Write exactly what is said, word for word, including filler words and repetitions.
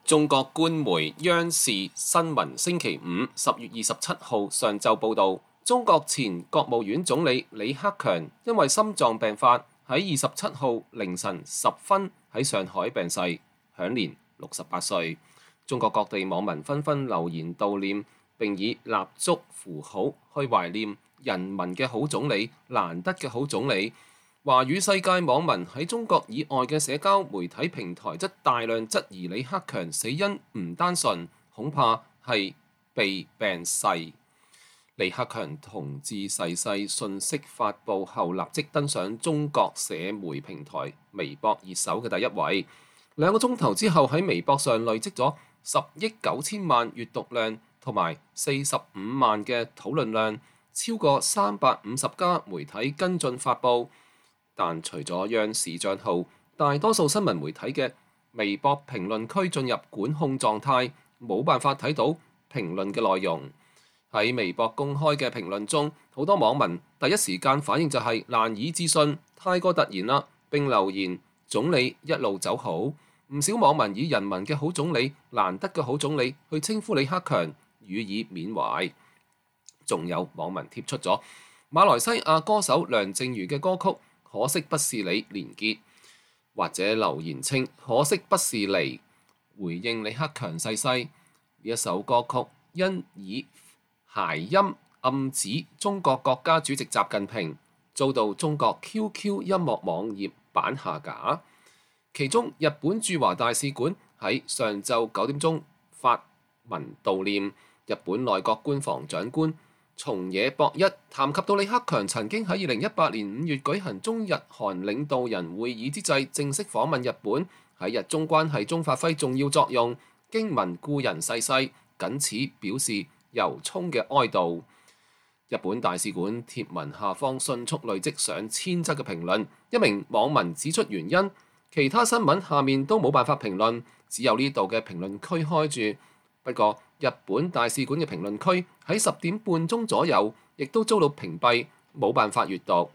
中國官媒央視新聞星期五十月二十七號上晝報導，中國前國務院總理李克強因為心臟病發，喺二十七號凌晨十分喺上海病逝，享年六十八歲。中國各地網民紛紛留言悼念，並以蠟燭符號去懷念人民嘅好總理、難得嘅好總理。華語世界網民喺中國以外嘅社交媒體平台則大量質疑李克強死因唔單純，恐怕係被病逝。李克強同志逝世訊息發布後，立即登上中國社媒平台微博熱搜嘅第一位。兩個鐘頭之後喺微博上累積咗十億九千萬閱讀量同埋四十五萬嘅討論量，超過三百五十家媒體跟進發布。但除咗央視帳號，大多數新聞媒體嘅微博評論區進入管控狀態，冇辦法睇到評論嘅內容。喺微博公開嘅評論中，好多網民第一時間反應就係難以置信，太過突然啦，並留言總理一路走好。唔少網民以人民嘅好總理、難得嘅好總理去稱呼李克強，予以緬懷。仲有網民貼出咗馬來西亞歌手梁靜茹嘅歌曲可惜不是你連結，或者留言稱可惜不是你，回應李克強逝世。呢一首歌曲因以諧音暗指中國國家主席習近平，遭到中國 Q Q 音樂網頁版下架。其中日本駐華大使館喺上晝九點鐘發文悼念。日本內閣官房長官松野博一談及到李克強曾經喺二零一八年五月舉行中日韓領導人會議之際正式訪問日本，喺日中關係中發揮重要作用。驚聞故人逝世，謹此表示由衷嘅哀悼。日本大使館貼文下方迅速累積上千則嘅評論，一名網民指出原因，其他新聞下面都冇辦法評論，只有呢度嘅評論區開住。不過日本大使館嘅評論區喺十點半鐘左右亦都遭到屏蔽，冇辦法閱讀。